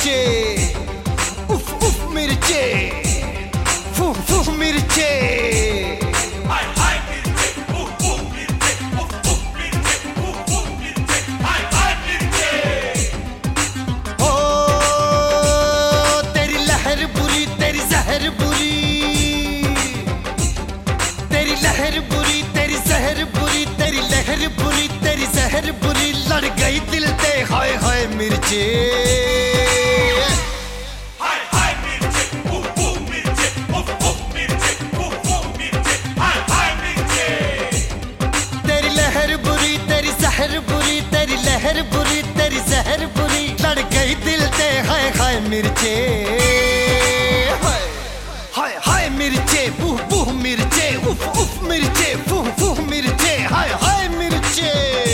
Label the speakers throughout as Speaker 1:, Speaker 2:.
Speaker 1: मिर्चे, उफ उफ मिर्चे, फू फू मिर्चे।
Speaker 2: हाय हाय मिर्चे, उफ उफ मिर्चे, उफ उफ मिर्चे, उफ उफ मिर्चे, हाय हाय मिर्चे।
Speaker 1: ओ तेरी लहर बुरी, तेरी जहर बुरी, तेरी लहर बुरी, तेरी जहर बुरी, तेरी लहर बुरी, तेरी जहर बुरी, लड़ गई दिल ते हाय हाय मिर्चे।
Speaker 2: हाय हाय मिर्चे, उफ उफ मिर्चे, उफ उफ मिर्चे, उफ उफ मिर्चे, हाय हाय मिर्चे।
Speaker 1: तेरी लहर बुरी, तेरी जहर बुरी, तेरी लहर बुरी, तेरी जहर बुरी, लड़ गई दिल ते हाय हाय मिर्चे। हाय हाय मिर्चे, बूह बूह मिर्चे, उफ उफ मिर्चे, फूह फूह मिर्चे, हाय हाय मिर्चे।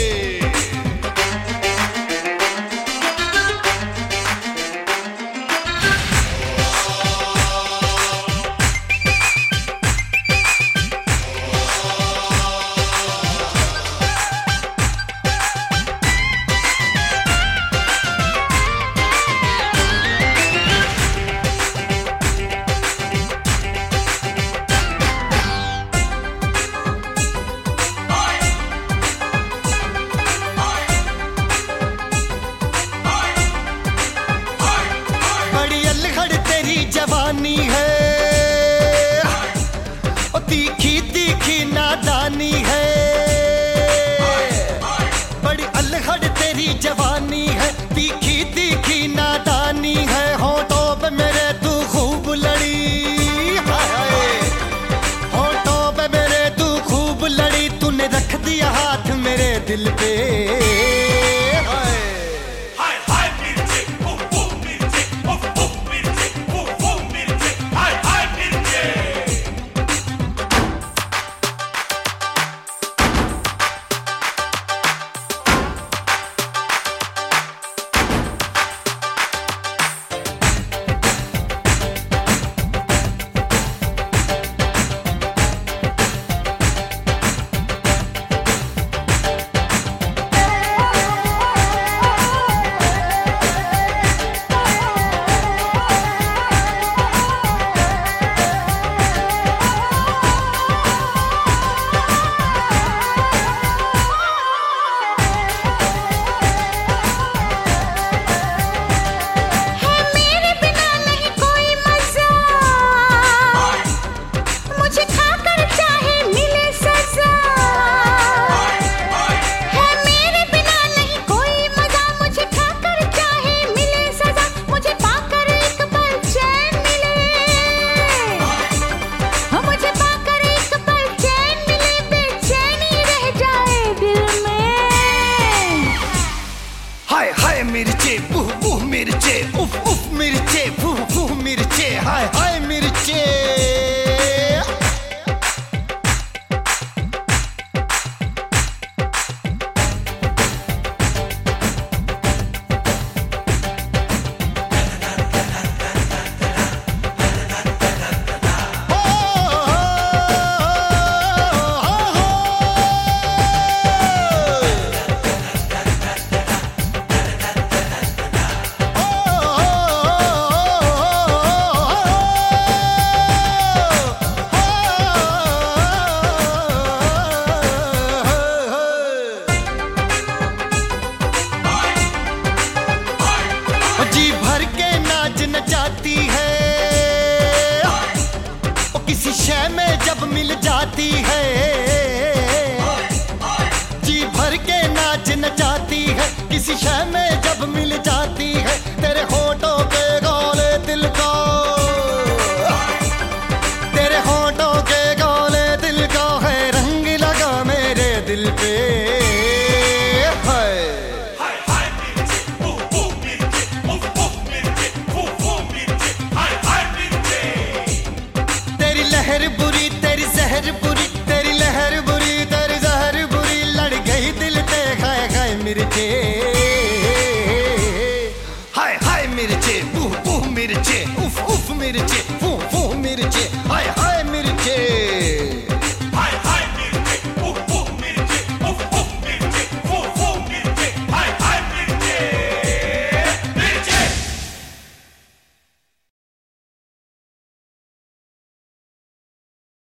Speaker 1: जवानी है ओ तीखी तीखी नादानी है, बड़ी अलहड़ तेरी जवानी है, तीखी तीखी नादानी है। होठों पे मेरे तू खूब लड़ी, होठों पे मेरे तू खूब लड़ी, तूने रख दिया हाथ मेरे दिल पे। मिर्चे, बूह बूह मिर्चे, उफ उफ मिर्चे, फूह फूह मिर्चे, हाय हाय मिर्चे। जी भर के नाच नचाती है वो किसी शय में जब मिल जाती है, जी भर के नाच नचाती है।